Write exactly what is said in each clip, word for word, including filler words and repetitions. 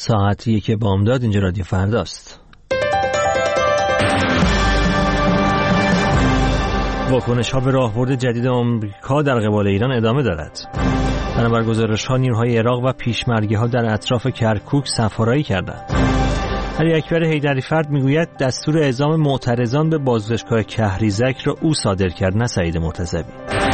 ساعت یک بامداد. اینجا رادیو فرداست. واکنش‌ها به راهبرد جدید آمریکا در قبال ایران ادامه دارد. بنابر گزارش‌ها نیروهای عراق و پیشمرگی‌ها در اطراف کرکوک سفارایی کردند. علی اکبر حیدری‌فرد میگوید دستور اعزام معترضان به بازداشتگاه کهریزک را او صادر کرد، نه سعید مرتضوی.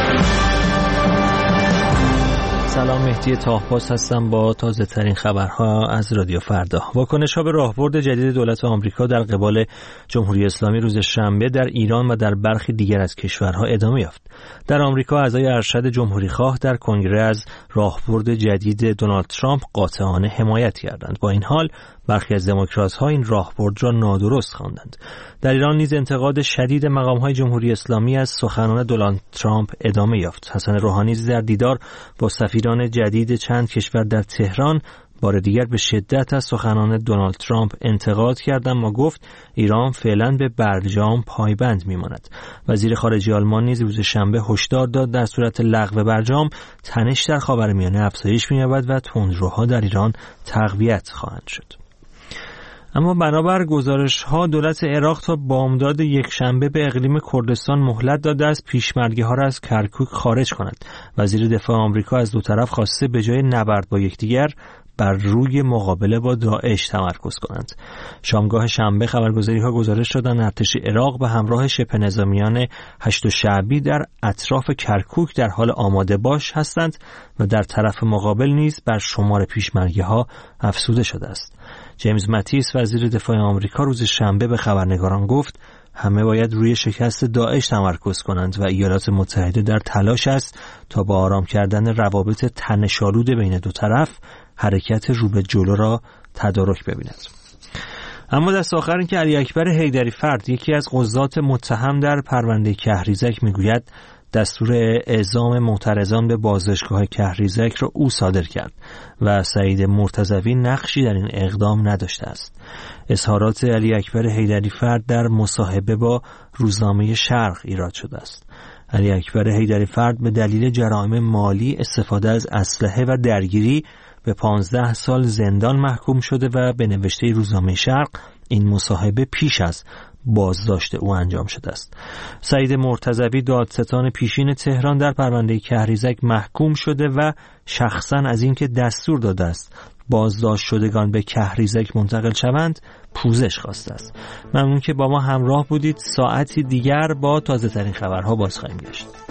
سلام، مهدی تاهباز هستم با تازه ترین خبرها از رادیو فردا. واکنش‌ها به راهبرد جدید دولت آمریکا در قبال جمهوری اسلامی روز شنبه در ایران و در برخی دیگر از کشورها ادامه یافت. در آمریکا اعضای ارشد جمهوری‌خواه در کنگره از راهبرد جدید دونالد ترامپ قاطعانه حمایت کردند. با این حال برخی از دموکرات‌ها این راهبرد را نادرست خواندند. در ایران نیز انتقاد شدید مقام‌های جمهوری اسلامی از سخنان دونالد ترامپ ادامه یافت. حسن روحانی در دیدار با سفیران جدید چند کشور در تهران بار دیگر به شدت از سخنان دونالد ترامپ انتقاد کرد، اما گفت ایران فعلا به برجام پایبند میماند. وزیر خارجه آلمان نیز روز شنبه هشدار داد در صورت لغو برجام تنش در خاورمیانه افزایش می‌یابد و تندروها در ایران تقویت خواهند شد. اما بنابر گزارش‌ها دولت عراق تا بامداد یکشنبه به اقلیم کردستان مهلت داده است پیشمرگی‌ها را از کرکوک خارج کند. وزیر دفاع آمریکا از دو طرف خواسته به جای نبرد با یکدیگر بر روی مقابله با داعش تمرکز کنند. شامگاه شنبه خبرگزاری‌ها گزارش دادند ارتش عراق به همراه شبه نظامیان هشت شعبی در اطراف کرکوک در حال آماده باش هستند و در طرف مقابل نیز بر شمار پیشمرگی‌ها افزوده شده است. جیمز ماتیس وزیر دفاع آمریکا روز شنبه به خبرنگاران گفت همه باید روی شکست داعش تمرکز کنند و ایالات متحده در تلاش است تا با آرام کردن روابط تنش‌آلود بین دو طرف حرکت رو به جلو را تدارک ببیند. اما دست آخر این که علی اکبر حیدری‌فرد یکی از قضات متهم در پرونده کهریزک میگوید دستور اعزام معترضان به بازداشتگاه کهریزک را او صادر کرد و سعید مرتضوی نقشی در این اقدام نداشته است. اظهارات علی اکبر حیدری‌فرد در مصاحبه با روزنامه شرق ایراد شده است. علی اکبر حیدری‌فرد به دلیل جرائم مالی، استفاده از اسلحه و درگیری به پانزده سال زندان محکوم شده و به نوشته روزنامه شرق این مصاحبه پیش از بازداشت او انجام شده است. سعید مرتضوی دادستان پیشین تهران در پرونده کهریزک محکوم شده و شخصا از اینکه دستور داده است بازداشت شدگان به کهریزک منتقل شوند پوزش خواسته است. ممنون که با ما همراه بودید. ساعتی دیگر با تازه ترین خبرها باز خواهیم گشت.